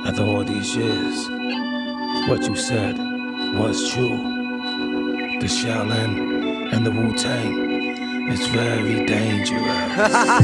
After all these years, what you said was true. The Shaolin and the Wu-Tang is very dangerous.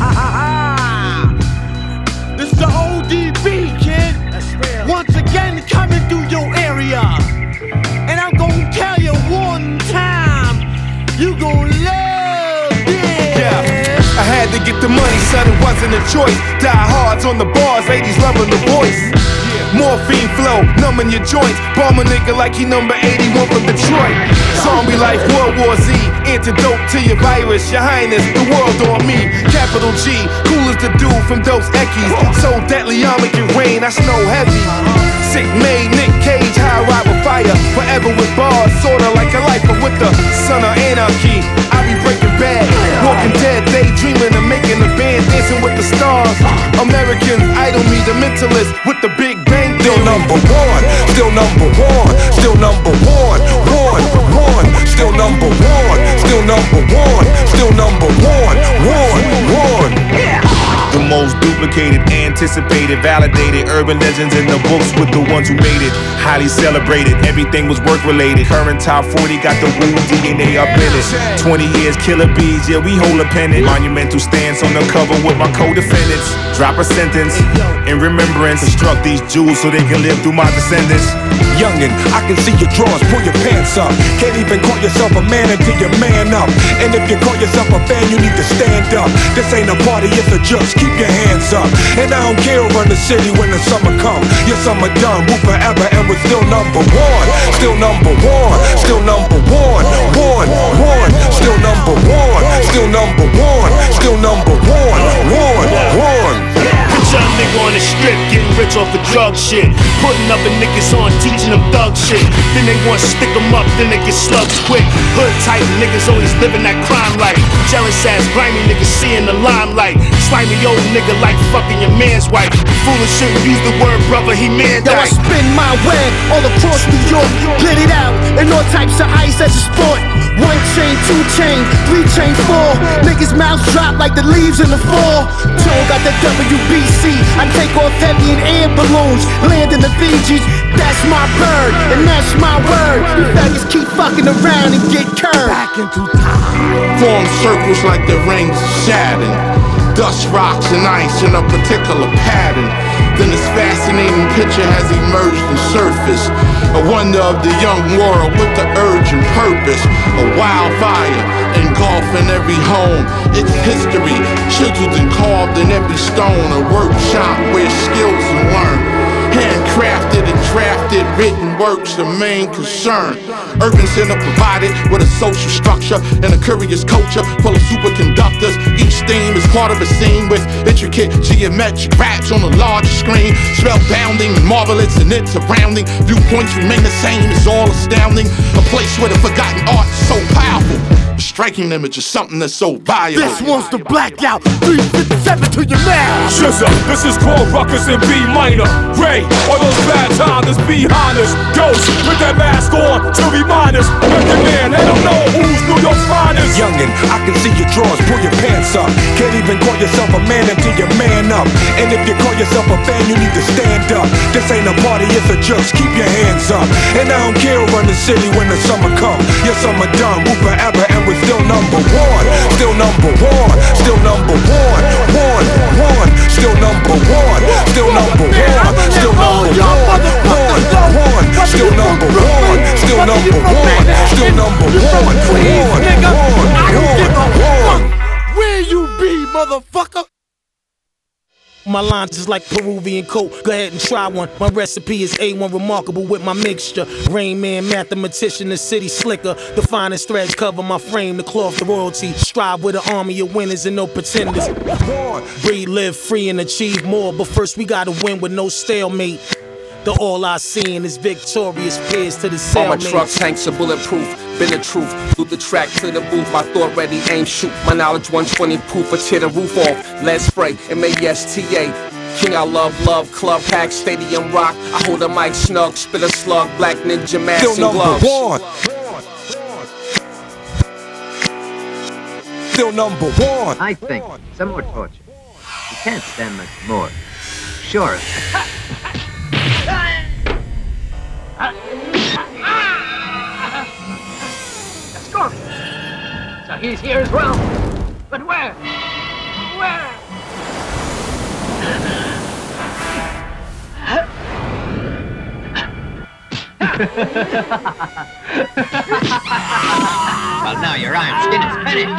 This is the ODB, kid. That's real. Once again, coming through your area. And I'm gonna tell you one time, you gon' love this. Yeah, I had to get the money, son, it wasn't a choice. Die hards on the bars, ladies loving the voice. Morphine flow, numbing your joints. Bomb a nigga like he number 81 from Detroit. Zombie life, World War Z. Antidote to your virus, your highness, the world on me. Capital G, cool as the dude from Dos Equis. So deadly, I'll make it rain, I snow heavy. Sick made, Nick Cage, high ride with fire. Forever with bars, sorta like a lifer with the son of anarchy. I be breaking bad, walking dead, daydreaming of making a band, dancing with the stars. Americans idol me, the mentalist with the big bang. Still number one, still number one, still number one, one. Still number one, still number one, still number one. The most duplicated, anticipated, validated urban legends in the books with the ones who made it. Highly celebrated, everything was work related. Current top 40 got the Wu DNA up in it. 20 years, killer bees, yeah, we hold a pennant. Monumental stance on the cover with my co-defendants. Drop a sentence in remembrance. Construct these jewels so they can live through my descendants. Youngin', I can see your drawers, pull your pants up. Can't even call yourself a man until you man up. And if you call yourself a fan, you need to stand up. This ain't a party, it's a just keep your hands up. And I don't care who run the city when the summer come. Your summer done, Wu forever, and we're still number one. Still number one, still number one, one. Still number one, still number one, still number one. Young nigga on the strip, getting rich off the drug shit. Putting other niggas on, teaching them thug shit. Then they want to stick them up, then they get slugs quick. Hood type niggas always living that crime life. Jealous ass, grimy niggas seeing the limelight. Slimy old nigga like fucking your man's wife. Foolish shouldn't use the word brother, he man Yo, I died. spin my web all across New York. Get it out, and all types of ice as a sport. 1 chain, 2 chain, 3 chain, 4. Niggas' mouths drop like the leaves in the fall. Joe got the WBC. I take off heavy in air balloons, land in the Fijis. That's my bird, and that's my word. You faggots keep fucking around and get curved. Back into time. Form circles like the rings of Saturn. Dust, rocks, and ice in a particular pattern. Then this fascinating picture has emerged and surfaced. A wonder of the young world with the urge and purpose. A wildfire engulfing every home. It's history, chiseled and carved in every stone. A workshop where skills are learned. Handcrafted and drafted, written works the main concern. Urban center provided with a social structure and a curious culture full of superconductors. Each theme is part of a scene with intricate geometric raps on a large screen. Spellbounding and marvelous in its surrounding. Viewpoints remain the same, it's all astounding. A place where the forgotten art is so powerful. A striking image of something that's so valuable. This one's the blackout, 357 to your mouth. Shizza, this is called Ruckus in B minor. Ray, all those bad times that's behind us. Ghost, with that mask on to remind us. Record man, let them know who's New York's finest. Youngin', I can see your drawers, pull your pants up. Can't even call yourself a man until you man up. And if you call yourself a fan, you need to stand up. This ain't a party, it's a just keep your hands up. And I don't care who run the city when the summer come. Your summer done, Wu forever, and we're still number one. Still number one, still number one, one. Still number one, still number one, still number one. Still number one, still number one, still number one. Where you be, motherfucker? My lines is like Peruvian coat. Go ahead and try one. My recipe is A1 remarkable with my mixture. Rain Man, mathematician, the city slicker. The finest threads cover my frame, the cloth, the royalty. Strive with an army of winners and no pretenders. Breathe, live free and achieve more. But first we gotta win with no stalemate. The all I seen is victorious peers to the All my cellmates. truck tanks are bulletproof, been the truth. Through the track to the booth, my thought ready, aim, shoot. My knowledge 120 proof, I tear the roof off. Let's spray, M-A-S-T-A. King I love, club pack, stadium rock. I hold a mic snug, spit a slug, black ninja mask Still and number gloves. one. Still number one. I think some more torture. You can't stand much more. Sure. The Scorpion. So he's here as well. But where? Where? Well, now your iron skin is finished.